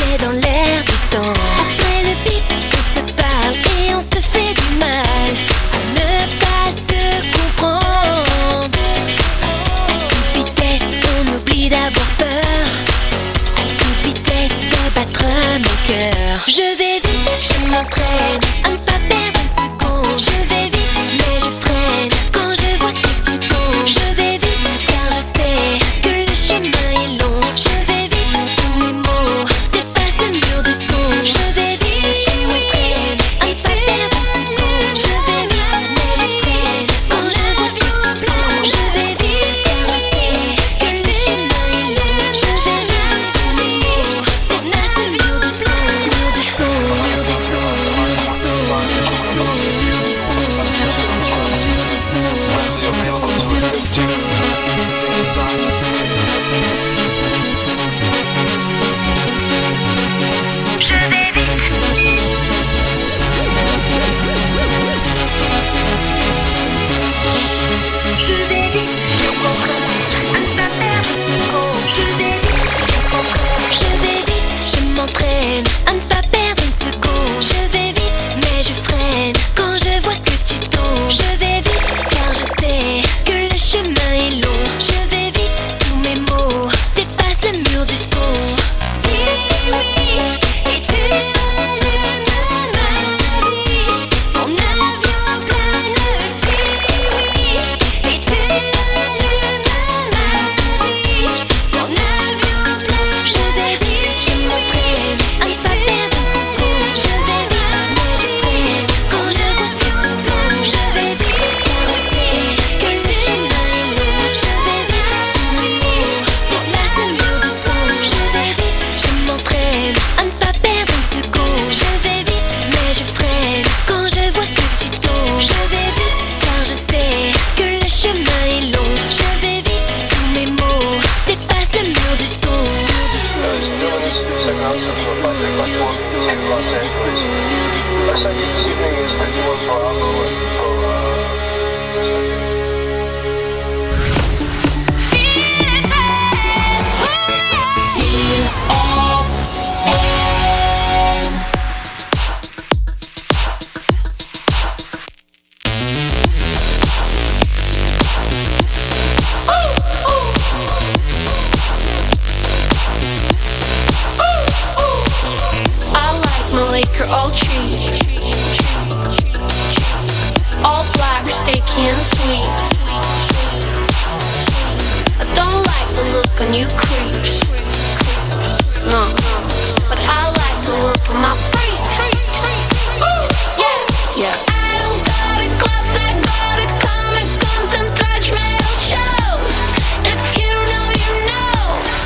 est dans l'air du temps. Après le beat, on se parle et on se fait du mal à ne pas se comprendre. À toute vitesse, on oublie d'avoir peur. À toute vitesse, fait battre mon cœur. Je vais vite, je m'entraîne à ne pas perdre une seconde. Je vais vite, mais je freine quand je vois que tu tombes. Je vais vite, car je sais que le chemin est long. Je vais vite, tous mes mots dépassent le mur du son. Je vais vite, je m'entraîne à ne pas perdre une seconde. Je vais vite, mais je freine quand je vois que tu tombes. Je vais vite, car je sais que le chemin est long. Je vais vite, tous mes mots dépassent le mur du son. Mur du son, mur du son, mur du son, mur du son, mur du son, mur du son, mur du son, mur du son, mur je m'entraîne à ne pas perdre une seconde. Je vais vite, mais je freine quand je vois que tu tombes. Je vais vite, car je sais que le chemin est long. Je vais vite, tous mes mots dépassent le mur du son. Dis oui, et tu allumes ma vie. Mon avion plane. Dis oui, et tu allumes ma vie. Mon avion plane. Je vais vite, je m'entraîne à ne pas perdre une seconde. Je vais vite, mais je freine quand je vois que tu tombes. Je vais vite, car je sais que le chemin est long. Je vais vite, tous mes mots dépassent le mur du son. Je vais vite, je m'entraîne à ne pas perdre une seconde. Je vais vite, mais je freine quand je vois que tu tombes. Je vais vite, car je sais que le chemin est long. Je vais vite, tous mes mots dépassent le mur du son. Mur du son, mur du son, mur du son, mur du son, mur du son, mur du son, mur du son, mur du son, mur du son. Feel of M. I like my liquor all cheap, all black, sticky and sweet. I don't like the look on you creeps, no, but I like the look of my freaks. Yeah, yeah. I don't go to clubs, I go to Comic Cons and thrash metal shows. If you know, you know.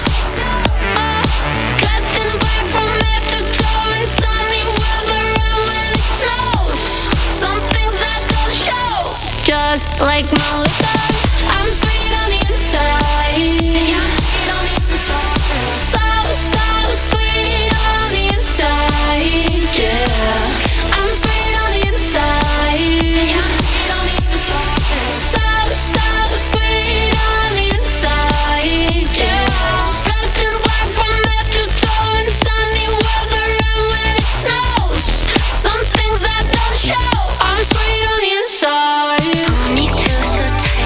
Dressed in black from head to toe in sunny weather and when it snows. Some things that don't show. Just like my liquor, I'm sweet on the inside. Yeah, I'm sweet on the inside. So, so sweet on the inside. Yeah, I'm sweet on the inside. Yeah, I'm sweet on the inside. So, so sweet on the inside. Yeah, dressed in black from head to toe in sunny weather and when it snows. Some things that don't show. I'm sweet on the inside. Ponytail so tight.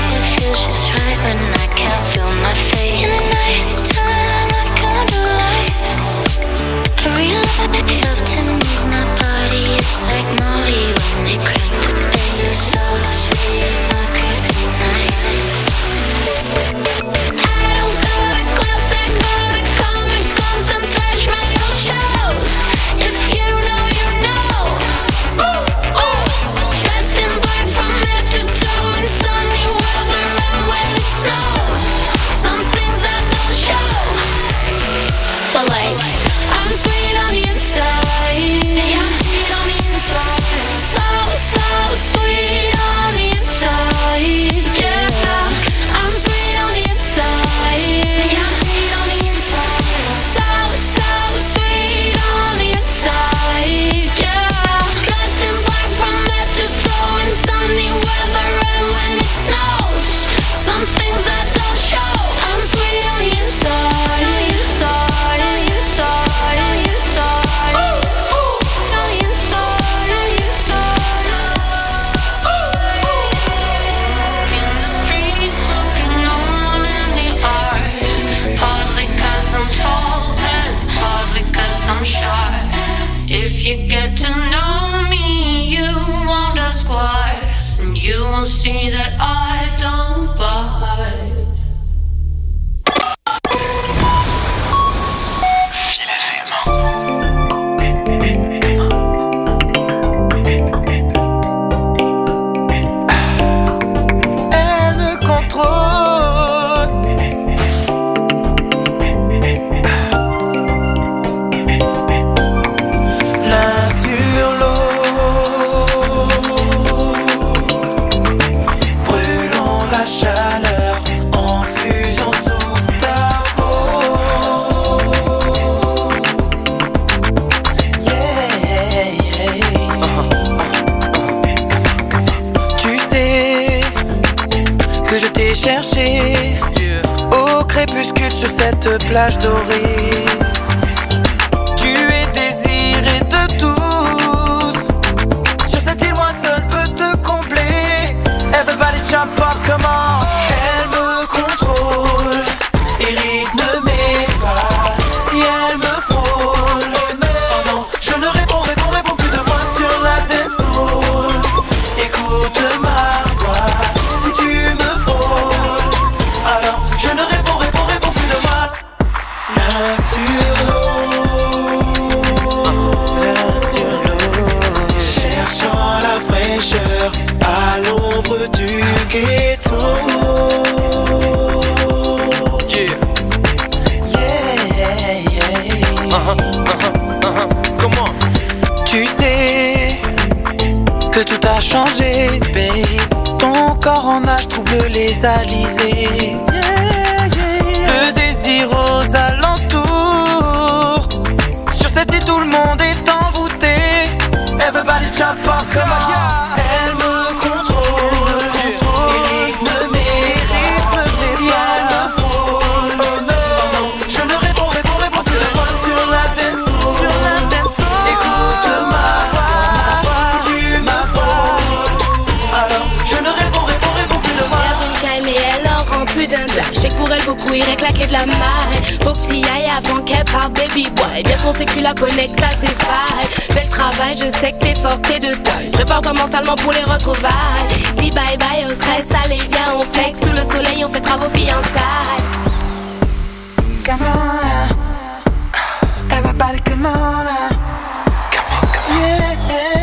you get to know me, you won't ask why, and you will see that I don't bite. Elle me contrôle. L'un sur l'autre, brûlons la chaleur en fusion sous ta peau. Yeah, Tu sais que je t'ai cherché au crépuscule sur cette plage dorée. Tu es désiré de tous. Sur cette île, moi seul peux te combler. Everybody jump up, come on. Elle me contrôle et rythme mes pas. Si elle me frôle, oh non, je ne réponds plus de moi sur la dance hall. Écoute ma voix, si tu me frôles, alors je ne réponds plus de moi. L'un sur l'autre, cherchant la fraîcheur à l'ombre du ghetto. Comment? Tu sais que tout a changé, babe. Ton corps en nage trouble les alizés. Le désir aux alentours. Sur cette île, tout le monde est envoûté. Everybody jump up, come on. Elle me contrôle et rythme mes pas. Si elle me frôle, oh non, je ne réponds plus de moi sur la dance hall. Écoute ma voix, si tu me frôles, alors je ne réponds plus de moi. Elle a une caille mais elle en rend plus d'un dingue. J'ai pour elle beaucoup, irait claquer de la maille. Faut que t'y ailles avant qu'elle parte, baby boy. Bien qu'on sait que tu la connectes à ses failles. Fais le travail, je sais que t'es fort, t'es de taille. Prépare-toi mentalement pour les retrouvailles. Dis bye bye au stress, allez viens on flex. Sous le soleil on fait travaux fiançailles. Come on, everybody come on, yeah.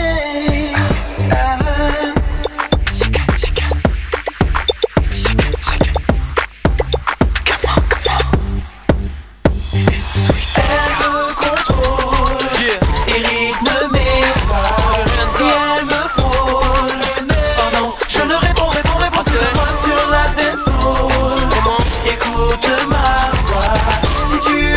Elle me contrôle et rythme mes pas. Si elle me frôle, oh non, je ne réponds plus de moi sur la dance hall. Écoute ma voix, si tu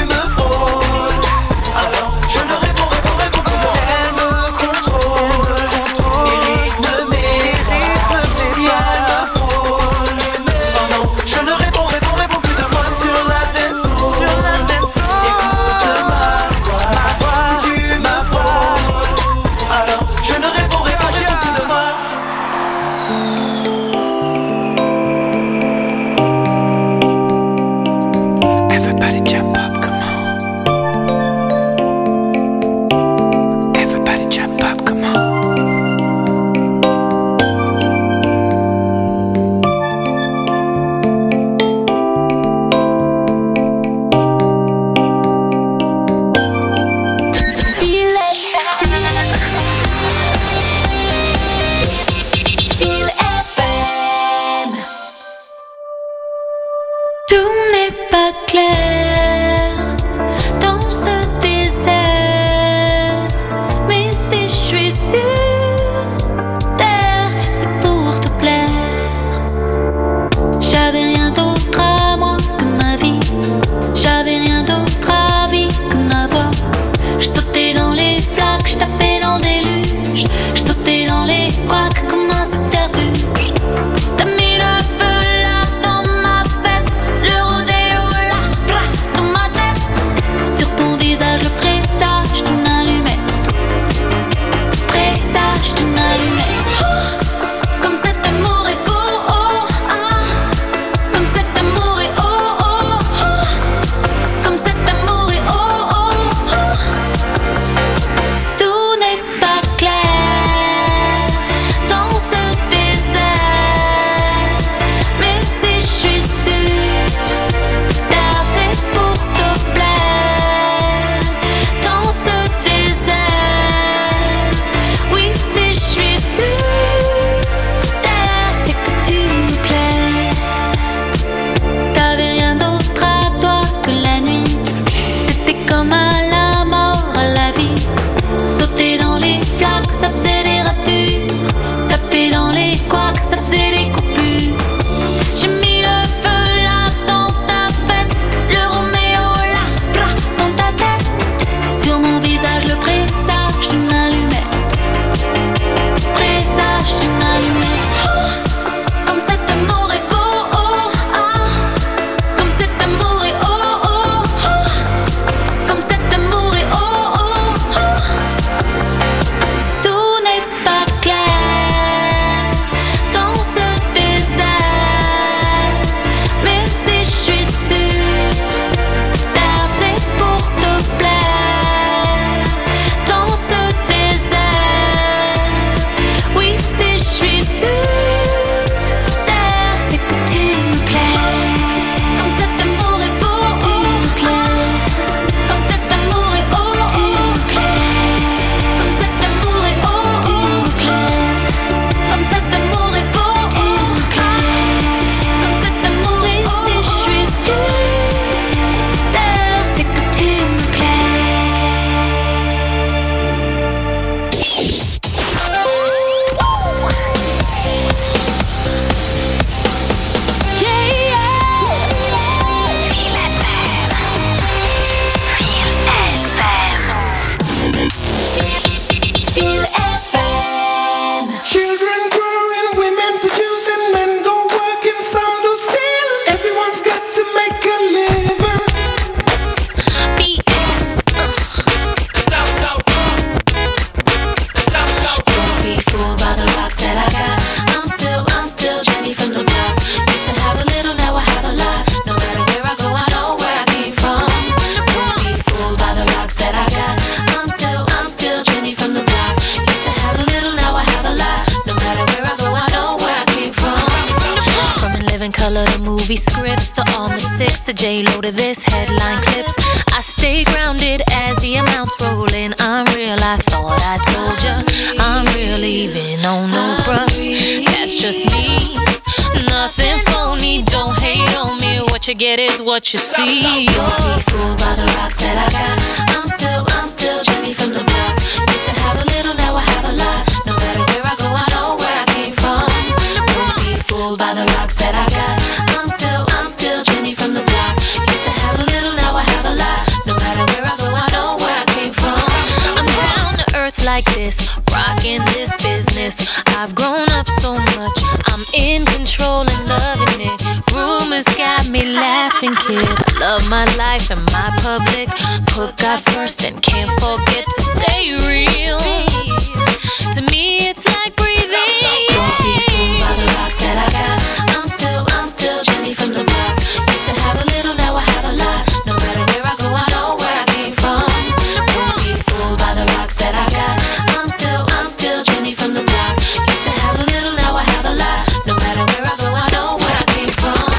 classics to J-Lo to this headline clips. I stay grounded as the amounts roll in. I'm real, I thought I told ya. I'm real even on no bruh. That's just me, nothing phony. Don't hate on me, what you get is what you see. Don't be fooled by the rocks that I got. I'm still Jenny from the block. Used to have a little, now I have a lot. No matter where I go, I know where I came from. Don't be fooled by the rocks that I got. I'm still Jenny from the block. Used to have a little, now I have a lot. No matter where I go, I know where I came from. I'm down to earth like this, rocking this business. I've grown up so much, I'm in control and loving it. Rumors got me laughing, kid. I love my life and my public. Put God first and can't forget to stay real. To me, it's like breathing. Don't be fooled by the rocks that I got. I'm still Jenny from the block. Used to have a little, now I have a lot. No matter where I go, I know where I came from. Don't be fooled by the rocks that I got. I'm still Jenny from the block. Used to have a little, now I have a lot. No matter where I go, I know where I came from.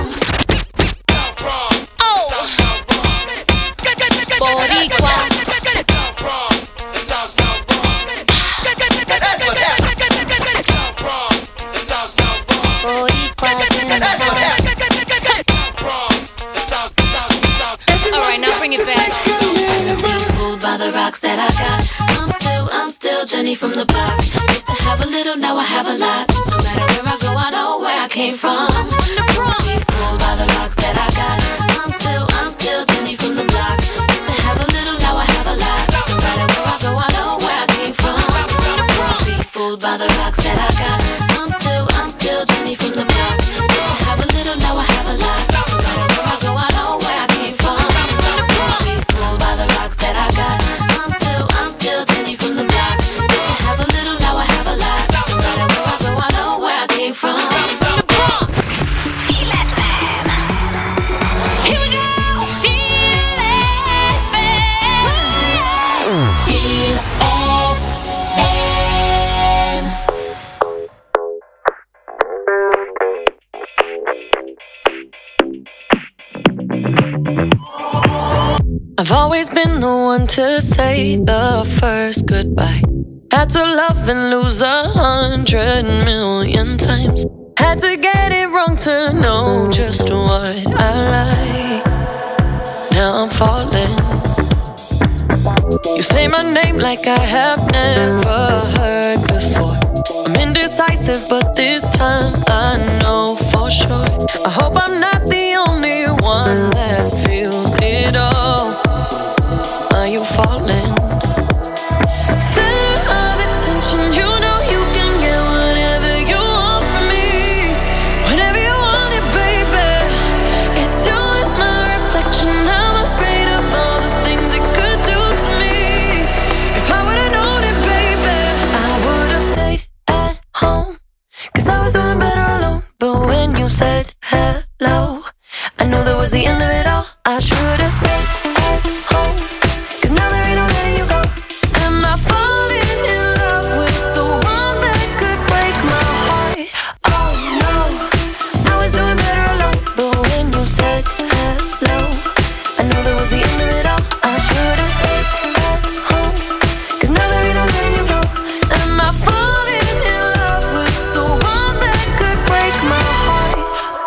Oh, Boricua. Alright, now bring it back. Fooled by the rocks that I got. I'm still Jenny from the block. Used to have a little, now I have a lot. No matter where I go, I know where I came from. Don't be fooled by the rocks that I got. I'm still Jenny from the block. Used to have a little, now I have a lot. No matter where I go, I know where I came from. Don't be fooled by the rocks that I got. I'm still Jenny from the block. Used to have a little, now I have a lot. No matter where I go, I know where I came from. Don't be fooled by the rocks that I got. I'm still Jenny from the block. Used to have a little, now I have a lot. No matter where I go, I know where I came from. Feel FM. Here we go. Feel FM. Feel FM. I've always been the one to say the first goodbye. Had to love and lose 100 million times. Had to get it wrong to know just what I like. Now I'm falling. You say my name like I have never heard before. I'm indecisive, but this time I know for sure. I hope I'm not the only one that feels it all. Are you falling? Center of attention, you know you can get whatever you want from me. Whenever you want it, baby. It's you and my reflection. I'm afraid of all the things it could do to me. If I would've known it, baby, I would've stayed at home. Cause I was doing better alone. But when you said hello, I knew that was the end of it all. I should've stayed at home. Cause now there ain't no letting you go. Am I falling in love with the one that could break my heart? Oh no, I was doing better alone. But when you said hello, I knew that was the end of it all. I should've stayed at home. Cause now there ain't no letting you go. Am I falling in love with the one that could break my heart?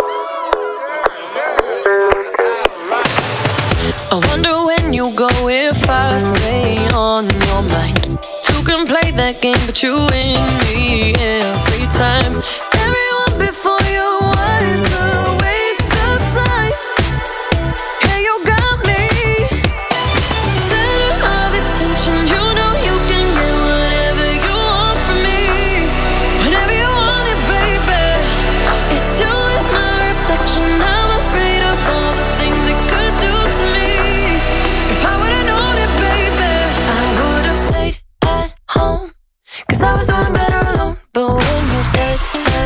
I wonder when you go if I stay on your mind. Two can play that game, but you and me every time. Everyone before you was a waste of time. Hey, you got me. Center of attention, you know you can get whatever you want from me. Whenever you want it, baby. It's you and my reflection. I'm afraid of all the things it could do to me. If I would've known it, baby, I would've stayed at home. Cause I was doing better alone. But when you said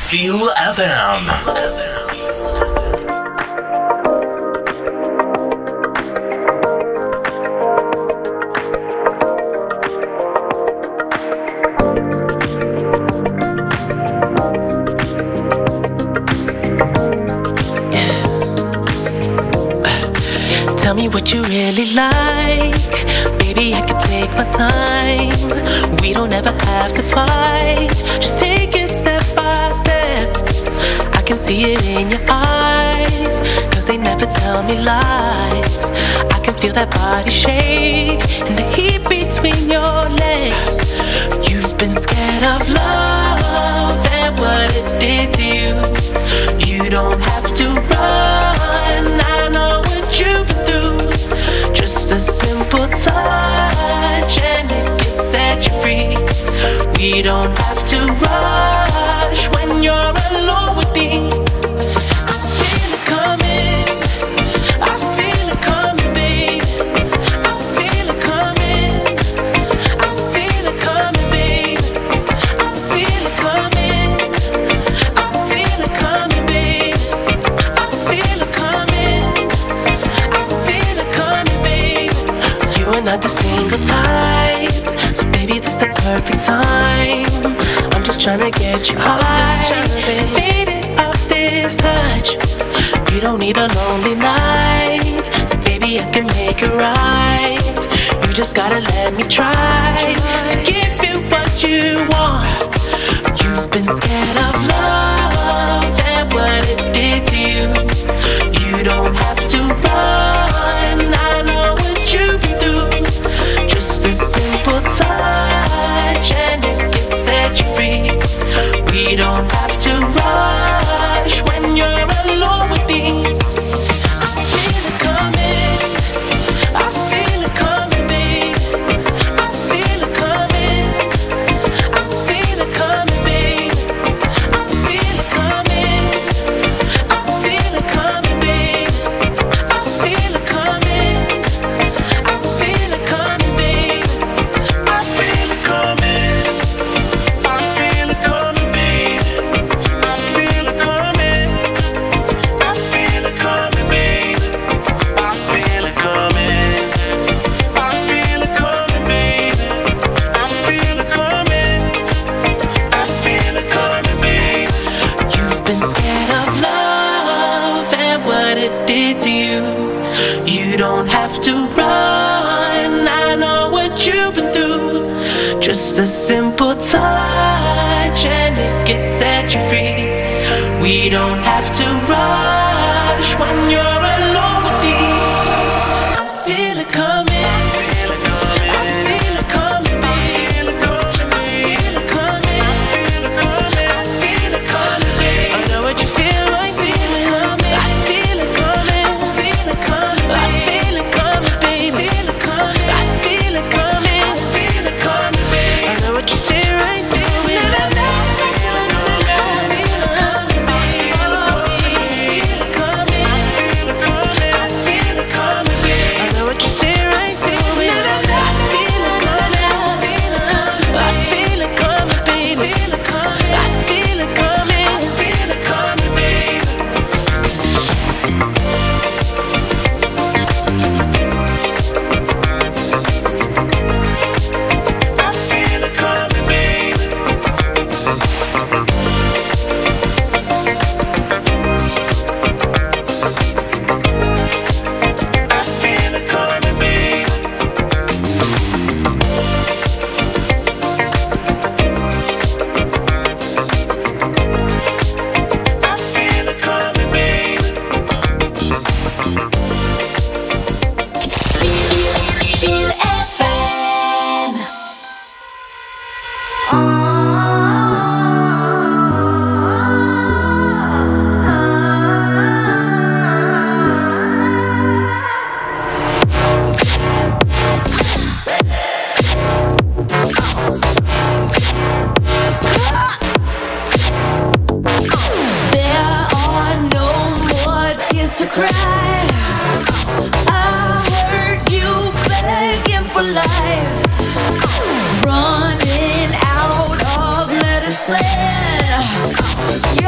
Feel FM. Tell me what you really like. Baby, I can take my time. We don't ever have to fight. Just take it step by step. I can see it in your eyes, 'cause they never tell me lies. I can feel that body shake and the heat between your legs. You've been scared of love and what it did to you. You don't have to run, I know what you've been through. Just a simple touch and it can set you free. We don't have to rush when you're alone with me. I feel it coming, I feel it coming, babe. I feel it coming, I feel it coming, babe. I feel it coming, I feel it coming, babe. I feel it coming, I feel it coming, babe. You are not the single type, so baby, this the perfect time. I'm just tryna get you high, faded off this touch. You don't need a lonely night, so baby, I can make it right. You just gotta let me try to give you what you want. You've been scared of love and what it did to you. You don't have to run, I know what you've been through. Just a simple touch and it can set you free. We don't have to rush when you're alone with me. I feel it coming, I feel it coming, babe. I feel it coming, I feel it coming, babe. I feel it coming, I feel it coming, babe. I feel it coming, I feel it coming, babe. I feel it coming, I feel it coming, babe. I feel it coming, I feel it coming, babe. I feel it coming, I feel it coming, babe. I feel it coming, I feel it coming, babe. You've been scared of love and what it did to you. You don't have to run, I know what you've been through. Just a simple touch and it can set you free. We don't have to rush when you're alone with me. I feel it coming, I feel it coming, babe. I feel it coming, I feel it coming, babe. I know what you feel like, feel it coming. I feel it coming, I feel it coming, I feel it coming, babe. I feel it coming, I feel it coming, babe. I know what you feel right there. Running out of medicine.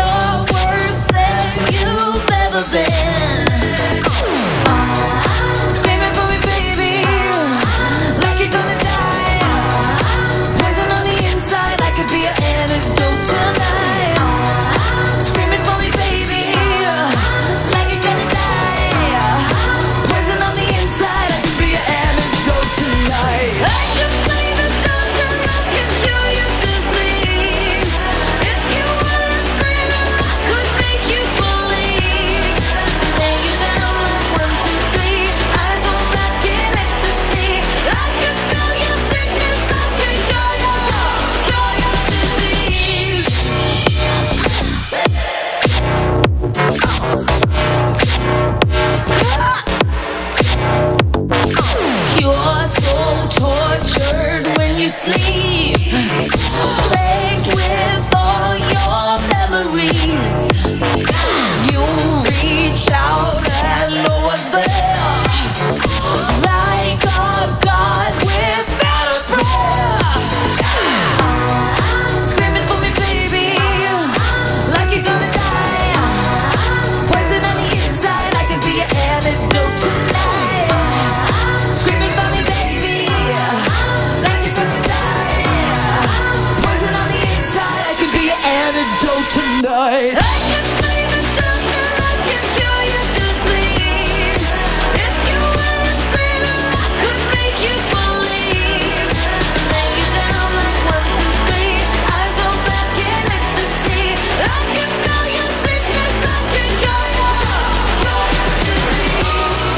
night. I can be the doctor, I can cure your disease. If you were a sinner, I could make you believe. Lay you down like 1, 2, 3, eyes roll back in ecstasy. I can smell your sickness, I can cure your disease.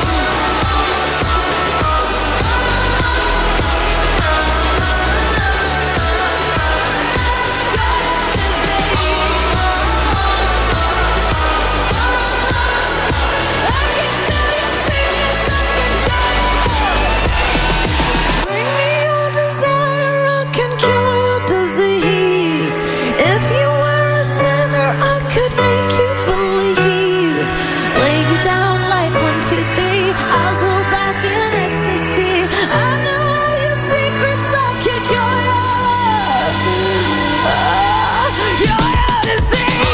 Bring me your desire, I can cure your disease. If you were a sinner, I could make you believe. Lay you down like 1, 2, 3, eyes roll back in ecstasy. I know all your secrets, I can cure your disease.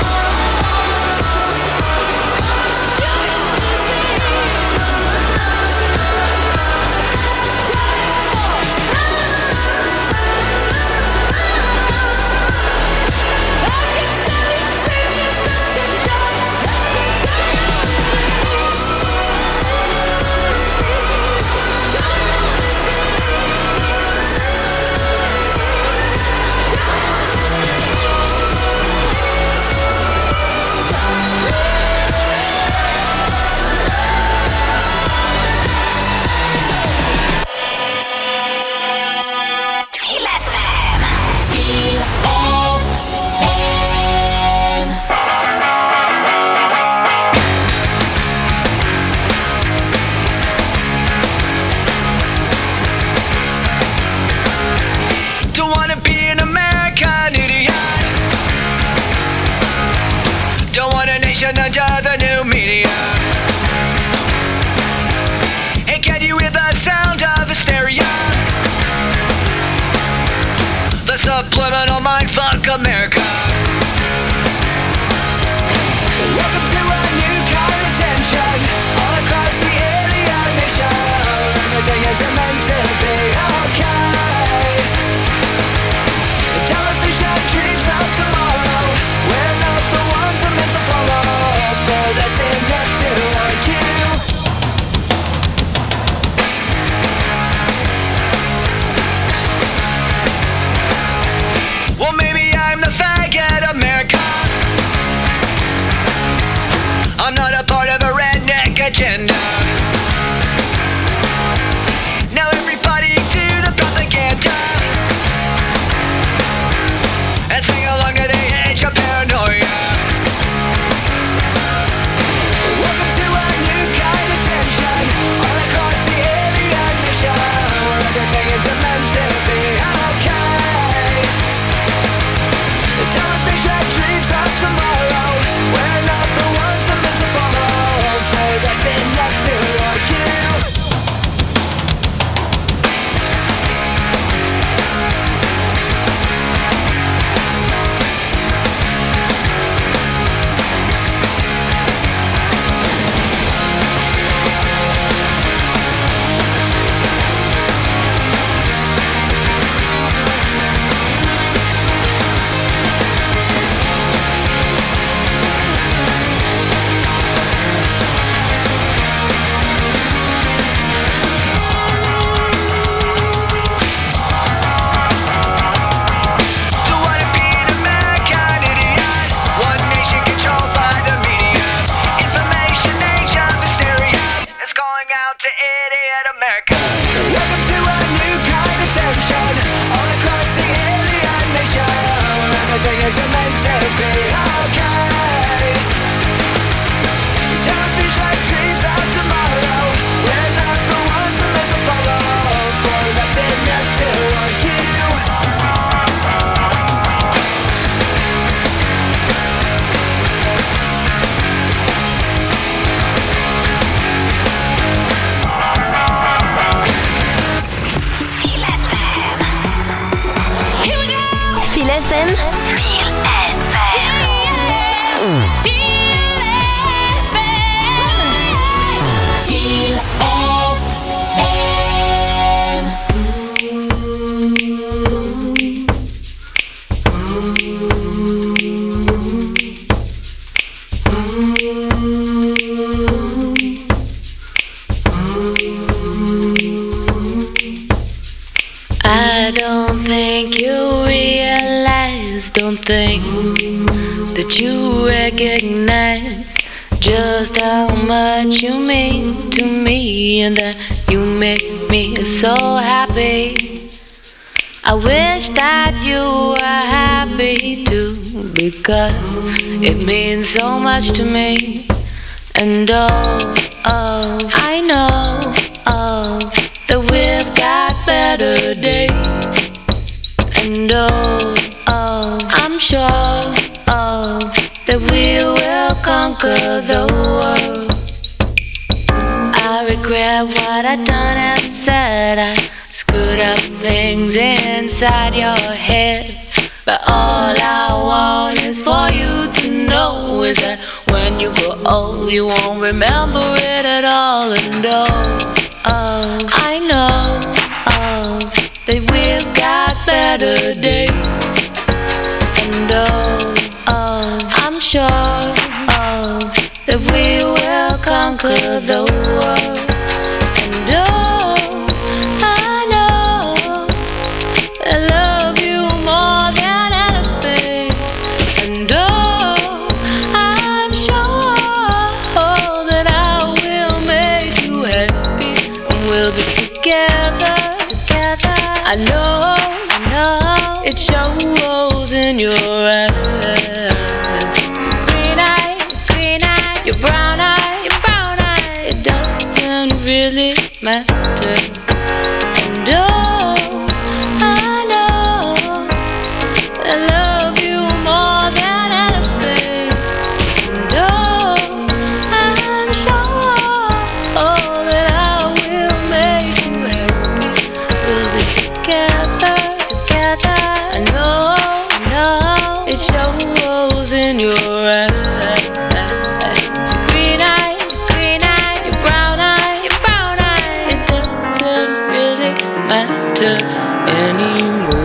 Don't wanna be an American idiot. Don't want a nation under the new media. Hey, can you hear the sound of hysteria? The subliminal mindfuck America. Welcome to a new kind of tension all across the alien nation. Everything isn't meant to be okay. Television dreams of tomorrow. We're not the ones I'm meant to follow, but that's enough to argue. Well, maybe I'm the faggot America. I'm not a part of a redneck agenda. Now everybody do the propaganda and sing along to the age of paranoia. Welcome to a new kind of tension all across the alien nation, where everything is meant to be okay. The television dreams of tomorrow. We're not the ones I'm meant to follow, but that's enough to you recognize just how much you mean to me and that you make me so happy. I wish that you were happy too, because it means so much to me. And I know that we've got better days. And I'm sure that we will conquer the world. I regret what I done and said. I screwed up things inside your head. But all I want is for you to know is that when you grow old, you won't remember it at all. And I know that we've got better days. And I'm sure that we will conquer the world. And I know I love you more than anything. And I'm sure that I will make you happy. And we'll be together. I know it shows in your eyes. Green eye, your brown eye, it doesn't really matter. And I know I love you more than anything. And I'm sure that I will make you happy. We'll be together. I know it shows in your eyes. Green eye, your brown eye, it doesn't really matter anymore.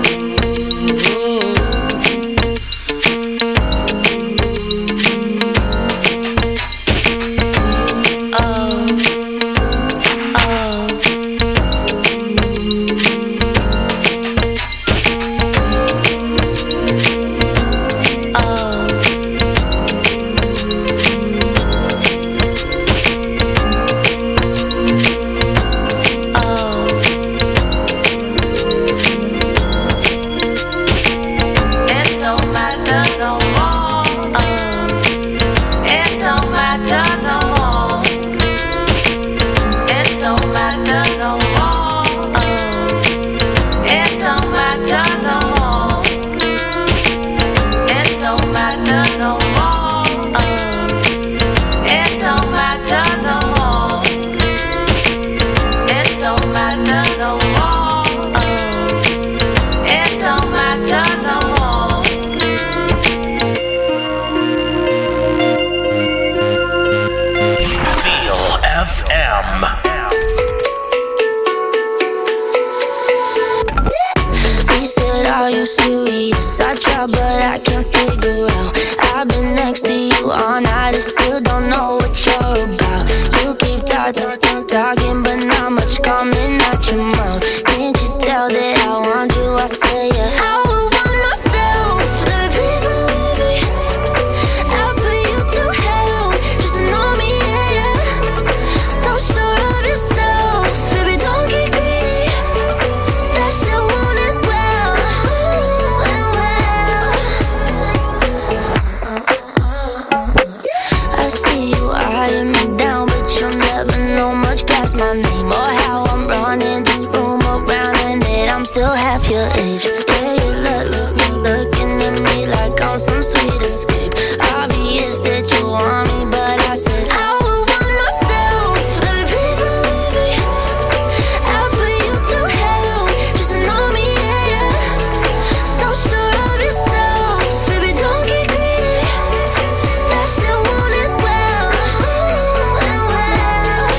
Talking, but not much coming out your mouth. Can't you tell that I want you? I say yeah. I would want myself. Let me please believe me. I'll put you through hell. Just know me, yeah, yeah. So sure of yourself, baby, don't get greedy. That shit want it well, and well. I see you eyeing me down, but you'll never know much past my name or how I'm running this room around, and that I'm still half your age. Yeah, you looking at me like I'm some sweet escape. Obvious that you want me, but I said I would want myself. Let me please believe me. I'll put you through hell. Just know me, yeah, yeah. So sure of yourself, baby, don't get greedy. That shit want it well, and well.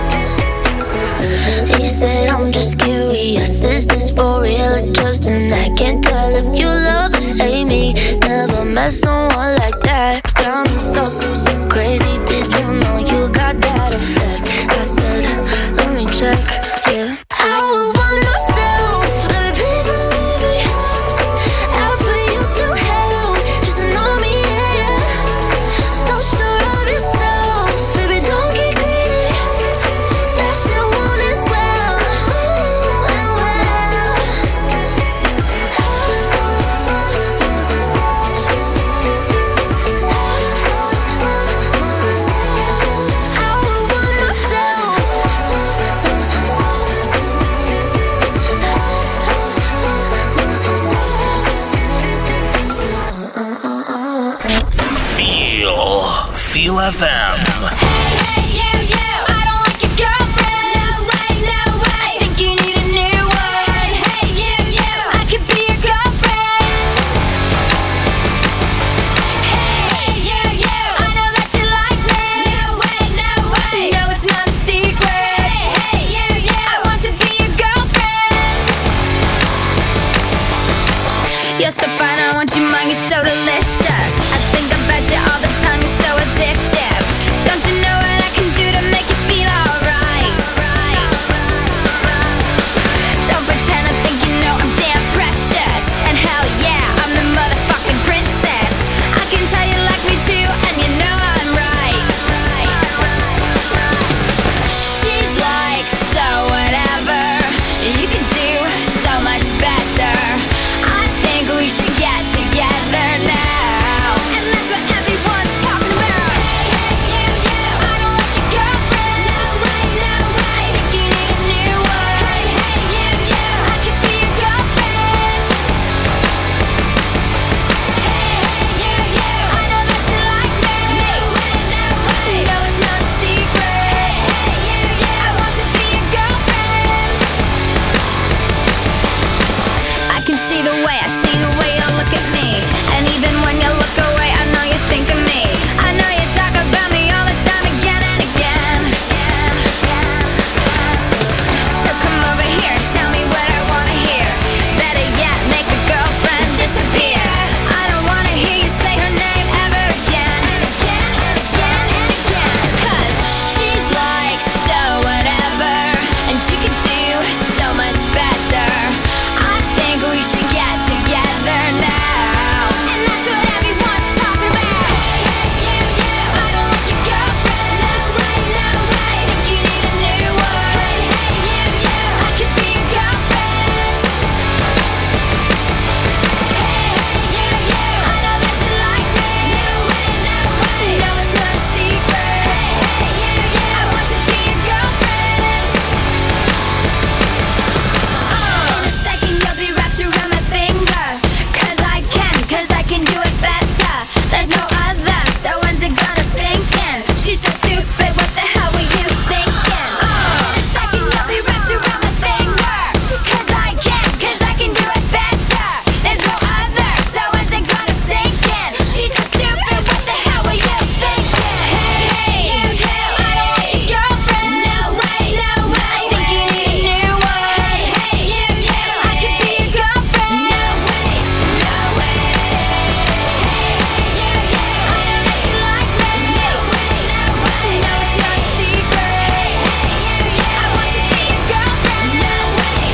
He said I'm just curious, is this for real or just an act? Can't tell if you love or hate me. Never met someone like that. Got me so crazy, did you know you got that effect? I said, let me check, yeah. I would want myself, let me please believe me. I'll put you through hell, just know me, yeah, Feel FM. You're so fine, I want you mine, you're so delicious. I think about you all the time, you're so addictive. Don't you know what I can do to make you feel alright? Don't pretend I think you know I'm damn precious. And hell yeah, I'm the motherfucking princess. I can tell you like me too, and you know I'm right. She's like, so whatever, you could do so much better. We should get together now, and that's what everyone's talking about. Hey, I don't like your girlfriend. No way, think you need a new one. Hey, I could be your girlfriend. Hey, I know that you like me. No way, no, it's not a secret. Hey, I want to be your girlfriend. I can see the way I see the way you look at me. And even when you look away, I know you think of me. I know you talk about me all the time, again and again. So come over here and tell me what I wanna hear. Better yet, make a girlfriend disappear. I don't wanna hear you say her name ever again. And again, and again, and again. 'Cause she's like, so whatever, and she could do so much better. I think we should get together now, and that's what everyone's talking about. Hey, I don't like your girlfriend. No way, think you need a new one. Hey, I could be your girlfriend. Hey, I know that you like me. No way, no, it's not a secret. Hey, I want to be your girlfriend. In a second you'll be wrapped around my finger. 'Cause I can do it better. There's no other, so when's it gonna sink in? She's so stupid, what the hell were you thinking? In a second you'll be wrapped around my finger. 'Cause I can do it better. There's no other, so when's it gonna sink in? She's so stupid, what the hell were you thinking? Hey, I don't like your girlfriend. No way, think you need a new one. Hey, I could be your girlfriend. No way. Hey, I know that you like me. No way, no, it's not a secret. Hey, I want to be your girlfriend. No way.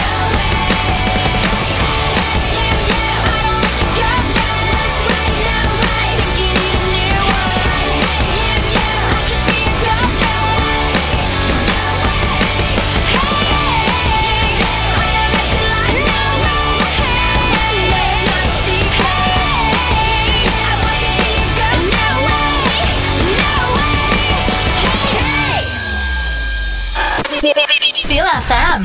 I don't like your girlfriend. No way, think you need a new one. I could be your girlfriend. I know that you like me. No way, it's not a secret. I want to be your girl. No way. Feel FM.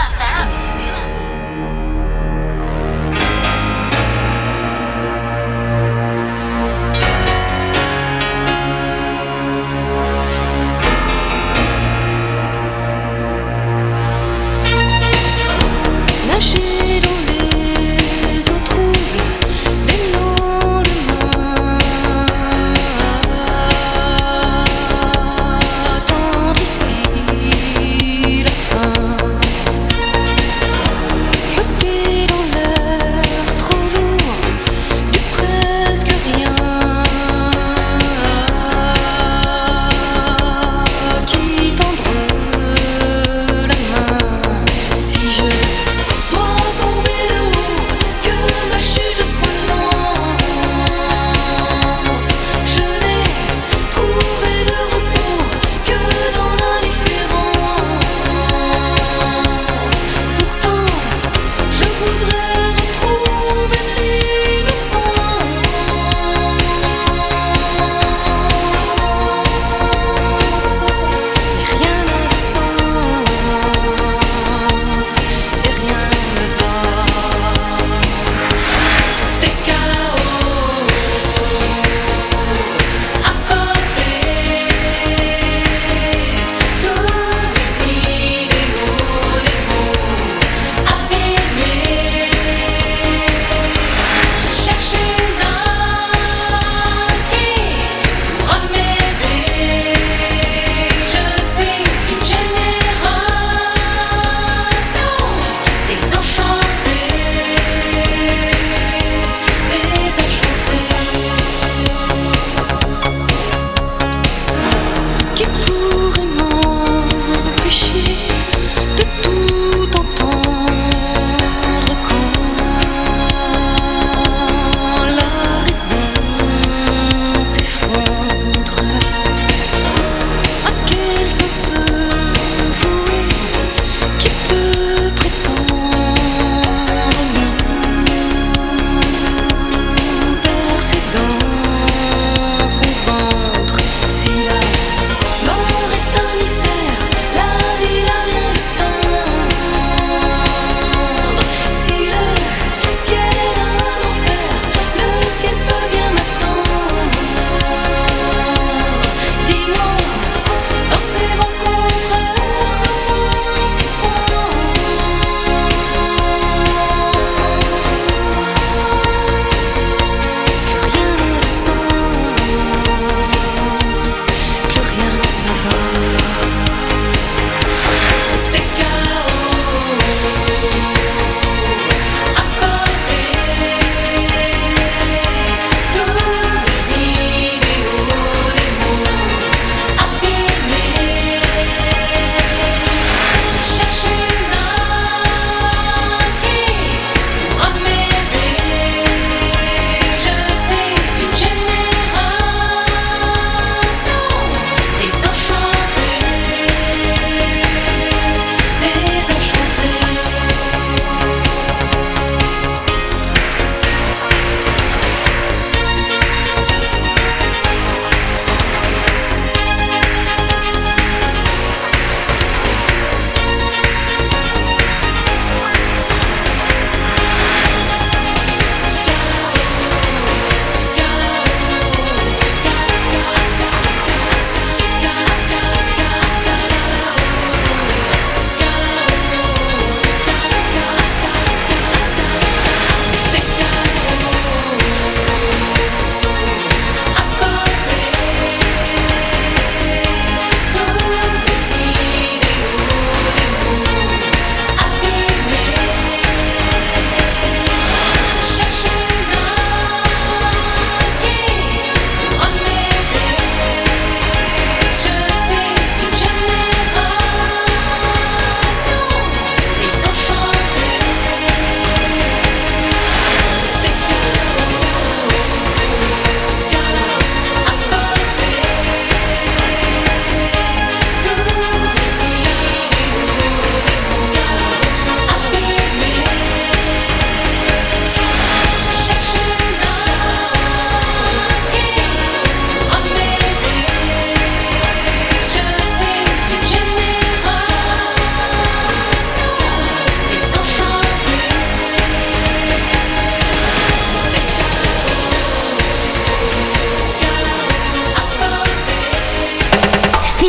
Nager dans les eaux troubles des lendemains, attendre ici la fin.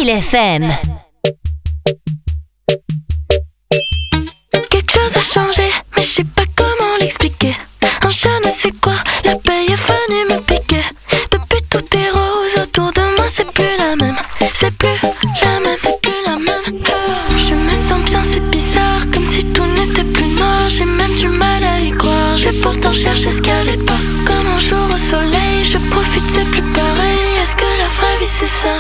Feel FM. Quelque chose a changé, mais je sais pas comment l'expliquer. Un je ne sais quoi, la paix est venue me piquer. Depuis tout est rose autour de moi, c'est plus la même. C'est plus la même, c'est plus la même. Je me sens bien, c'est bizarre, comme si tout n'était plus noir. J'ai même du mal à y croire, j'ai pourtant cherché ce qu'elle est pas. Comme un jour au soleil, je profite, c'est plus pareil. Est-ce que la vraie vie c'est ça?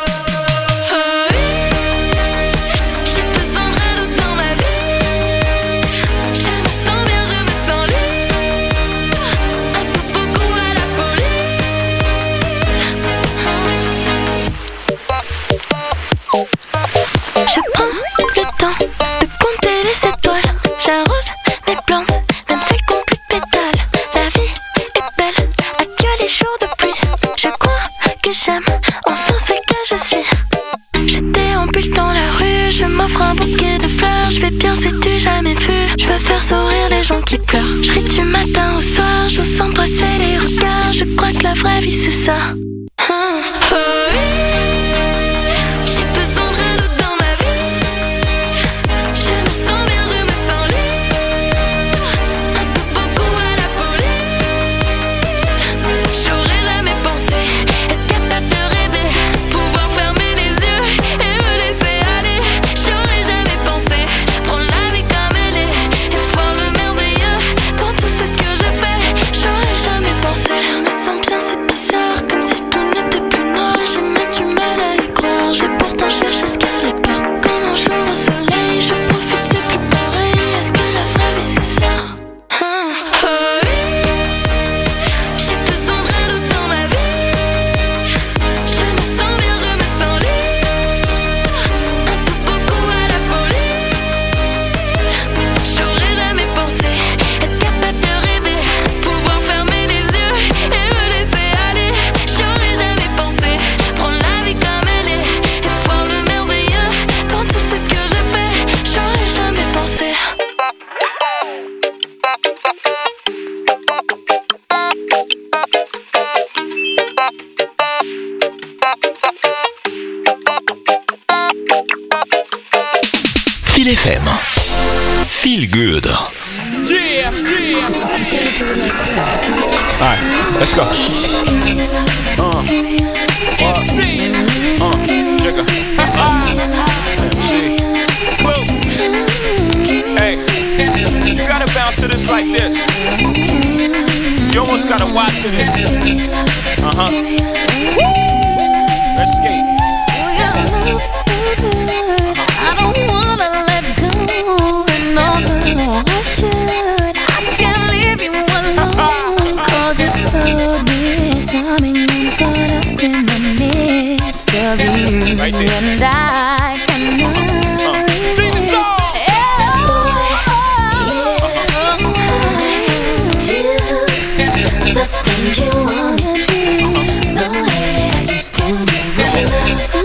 Je prends le temps de compter les étoiles. J'arrose mes plantes, même celles qui ont plus de pétales. La vie est belle, adieu les jours de pluie. Je crois que j'aime enfin celle que je suis. Je déambule dans la rue, je m'offre un bouquet de fleurs. Je vais bien, sais-tu jamais vu? Je veux faire sourire les gens qui pleurent. Je ris du matin au soir, j'ose embrasser les regards. Je crois que la vraie vie c'est ça. Feel FM. Feel good. Yeah, yeah. You can't do it like this. All right, let's go. Jigga. Close. Hey, you gotta bounce to this like this. You almost gotta watch to this. Let's skate. I don't wanna let go. No, I should. I can't leave you alone. Cause you're so disarming and caught up in the midst of you. Right there. And I cannot resist. Do the things you wanna do. The way I used to do.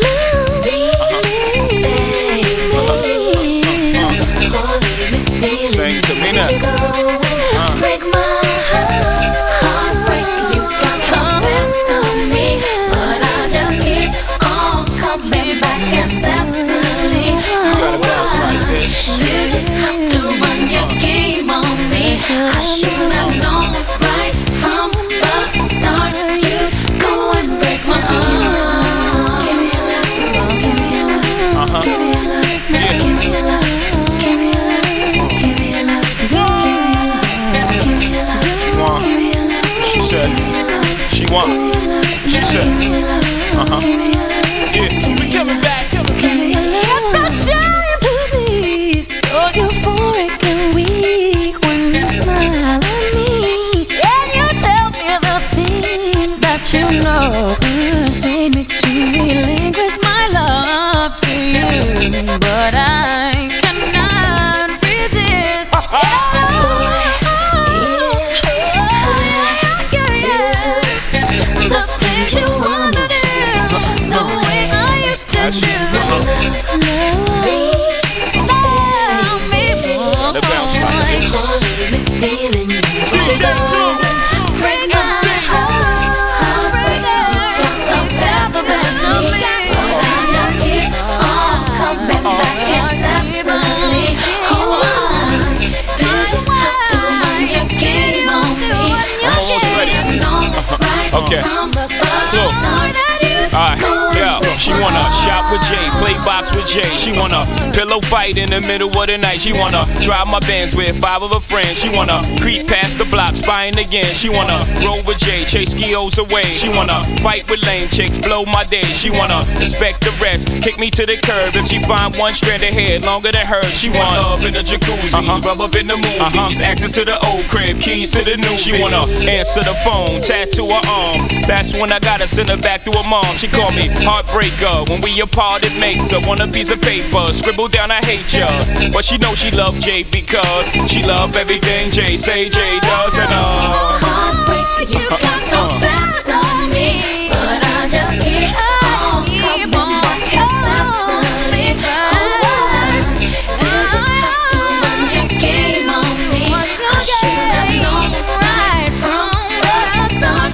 Sing to me now. Break my heart, break you got the best of me, but I just keep on coming back incessantly. You gotta bounce like this. Did you have to run your game on me? I should have known right from the start. You'd go and break my heart. Give me a love, give me a love, give me a love, give me a love. She want. She said. Yeah, we coming back. It's a shame to be so euphoric and weak when you smile at me and you tell me the things that you know persuade me to relinquish my love to you, but I cannot resist. The things you wanna do, the way I used to do. Love me more. Let's bounce like this. Break my heart, break the best of me. Look. Alright, yeah, she wanna shop with Jay, play box with Jay. She wanna pillow fight in the middle of the night. She wanna drive my Benz with 5 of her friends. She wanna creep past the block, spying again. She wanna roll with Jay, chase skios away. She wanna fight with lame chicks, blow my day. She wanna respect the rest, kick me to the curb. If she find one strand of hair longer than hers, she wanna up in the jacuzzi, rub up in the movies, access to the old crib, keys to the new. She wanna answer the phone, tattoo her arm. That's when I gotta send her back to her mom. She call me heartbreaker. When we apart, it makes her want a piece of paper. Scribble down, I hate ya. But she know she love Jay because she love everything Jay say Jay does. And heartbreaker, you got the best of me, but I just keep on coming back incessantly. Did you have to run your game on me? I should have known right from the start.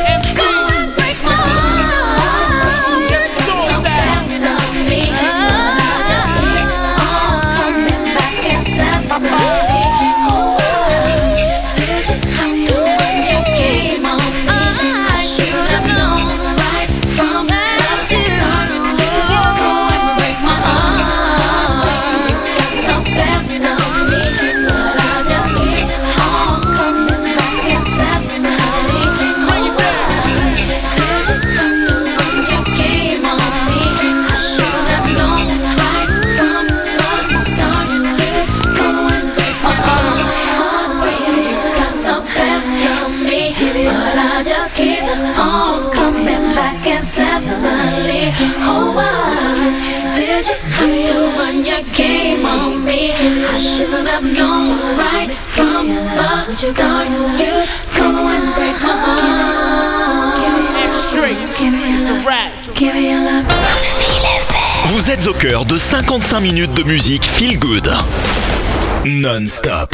Oh, why did you have to run your game on me? I should have known right from the start. You'd go and break my heart. It's a rap. Give me a love. Vous êtes au cœur de 55 minutes de musique feel good non-stop.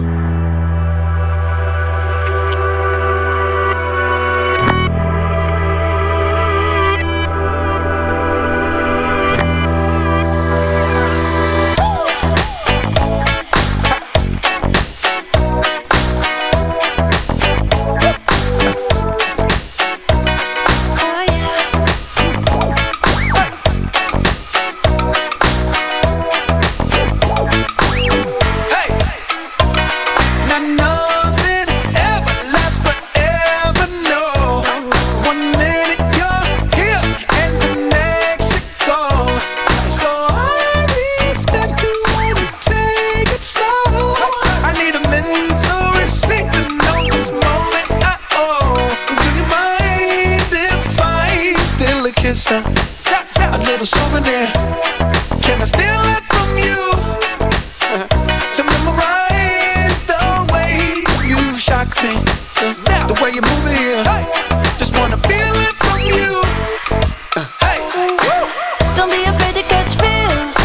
A little souvenir. Can I steal it from you? To memorize the way you shock me, the way you move it here. Just wanna feel it from you. Hey, don't be afraid to catch feels.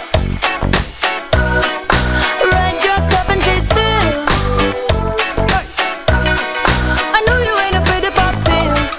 Ride your cup and chase thrills. I know you ain't afraid to pop pills.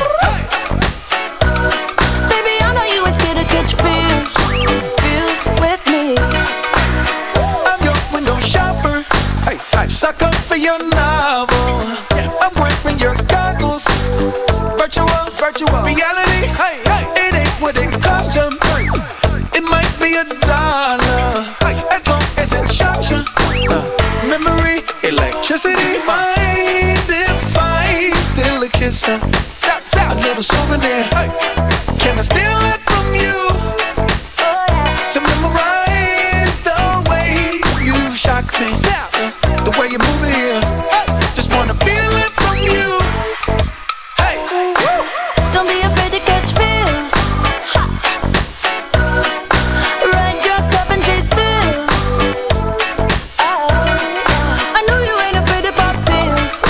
Baby, I know you ain't scared to catch feels. Feels with me. I'm your window shopper. Sucker for your novel. I'm wearing your goggles. Virtual reality. It ain't what it cost you. It might be $1 as long as it shocks you. Memory, electricity, mind if I steal a kiss? A little souvenir. Can I steal it from you? To memorize the way you shock me, the way you move it here. Just wanna feel it from you. Hey, don't be afraid to catch feels. Ride your cup and chase thrills. I know you ain't afraid to pop pills.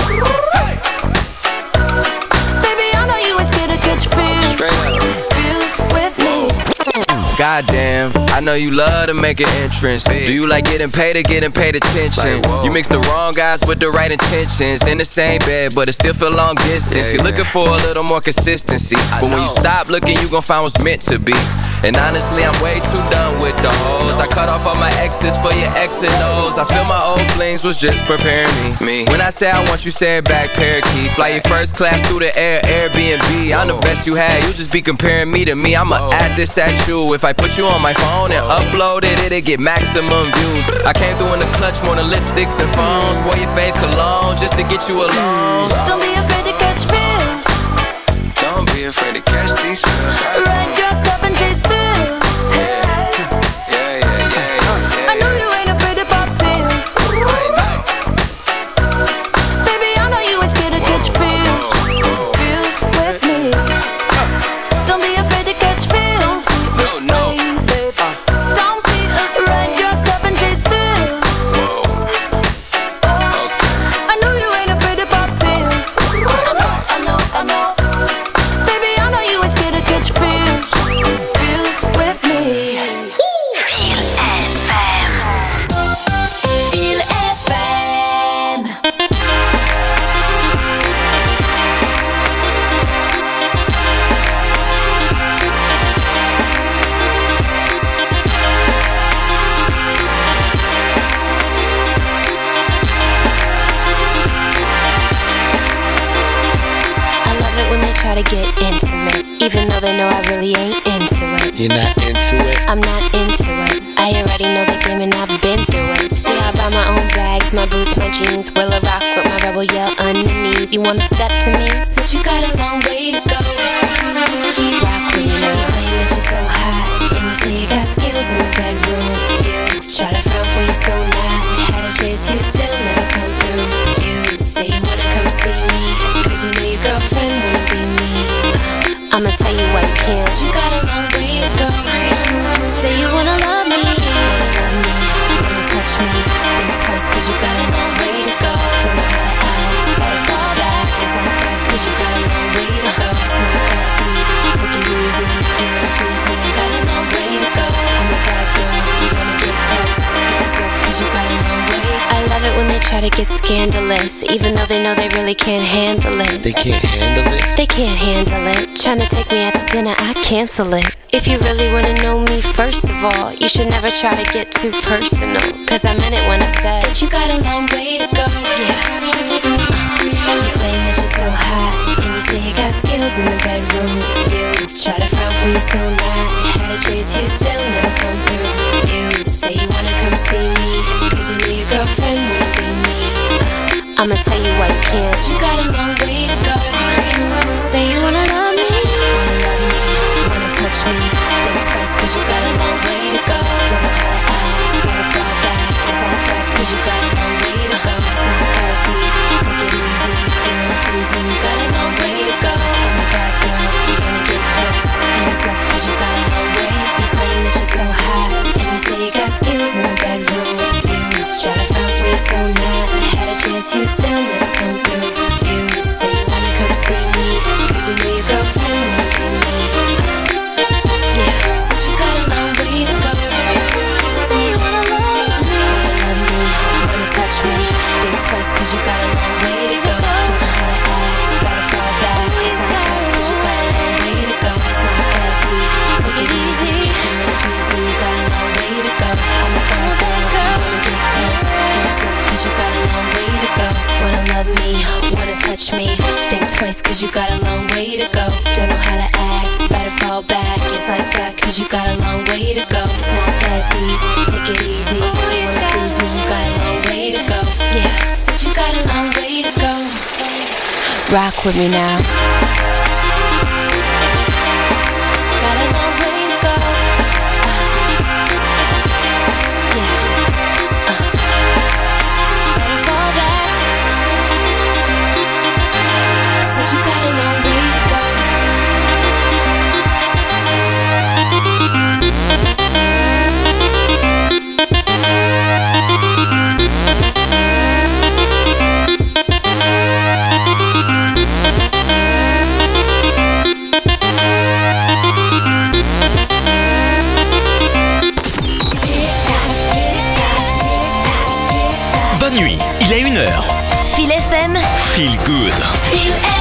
Baby, I know you ain't scared to catch feels. Feels with me. Goddamn, I know you love to make an entrance. Do you like getting paid or getting paid attention? You mix the wrong guys with the right intentions. In the same bed, but it still feel long distance. You're looking for a little more consistency, but when you stop looking, you gon' find what's meant to be. And honestly, I'm way too done with the hoes. I cut off all my exes for your X and O's. I feel my old flings was just preparing me. When I say I want you, say it back, parakeet. Fly your first class through the air, Airbnb. I'm the best you had, you just be comparing me to me. I'ma add this at you. If I put you on my phone and upload it, it'll get maximum views. I came through in the clutch more than lipsticks and phones. Wore your fave cologne just to get you alone. Don't be afraid to catch feels. Don't be afraid to catch these feels. Ride your cup and chase through. I know you ain't afraid to pop pills. Baby, I know you ain't scared to catch feels. Feels with me. Don't be afraid to catch feels. No. Don't be afraid. Ride your cup and chase through. I know you ain't afraid to pop pills. I know. Baby, I know you ain't scared to catch feels. Feels with me. Feel FM. Feel FM. I love it when they try to get intimate, even though they know I really ain't into it. You're not into it? I'm not into it. I already know the game and I've been through it. See, I buy my own bags, my boots, my jeans. Will I rock with my rebel yell underneath? You wanna step to me? Since you got a long way to go. Rock with me now. You claim that you're so hot, and you say you got skills in the bedroom. You try to front when you're so not. Had a chance, you still never come through. You say you wanna come see me, cause you know your girlfriend wanna be me. I'ma tell you why you can't. You got a long way to go. Say you wanna love me, wanna touch me. Think twice cause you got a long way to go. Don't know how to act, better fall back. It's like that cause you got a long way to go. It's not that deep, take it easy. You wanna please me, got a long way to go. I'm a bad girl, you wanna get close. Hands up cause you got a long way. I love it when they try to get scandalous, even though they know they really can't handle it. They can't handle it? They can't handle it. Tryna take me out to dinner, I cancel it. If you really wanna know me, first of all, you should never try to get too personal. Cause I meant it when I said that you got a long way to go. Yeah. You claim that you're so hot, and you say you got skills in the bedroom. You try to front when you're so not. Had a chase, you still never come through. You say you wanna come see me, cause you know your girlfriend wanna be me. I'ma tell you why you can't. You got a long way to go. Say you wanna love me, wanna touch me. Think twice cause you got a long way to go. Don't know how to act, better fall back. It's like that cause you got a long way to go. It's not that deep, take it easy. You wanna please me, you got a long way to go. I'm a bad girl, you wanna get close. Hands up cause you got a long way. You claim that you're so hot, and you say you got skills in the bedroom. You try to front when you're so not. Had a chance, you still never come through. You say you wanna come see me, cause you know your girlfriend wanna be me. Yeah, since you got a long way to go. Say you wanna love me, wanna touch me. Think twice cause you got a long way to go. Don't know how to act, better fall back. It's like that cause you got a long way to go. It's not that deep, take it easy. You wanna please me, you got a long way to go. I'm a bad girl, wanna get close. Hands up cause you got a long way to go. Wanna love me, wanna touch me. Think twice cause you got a long way to go. Don't know how to act, better fall back. It's like that cause you got a long way to go. It's not that deep, take it easy. You wanna please me, you got a long way to go. Yeah, since you got a long way to go. Rock with me now. Got a long way to go. Better fall back. Since you got a long way to go. Bonne nuit, il est 1h. Feel FM. Feel good. Feel FM.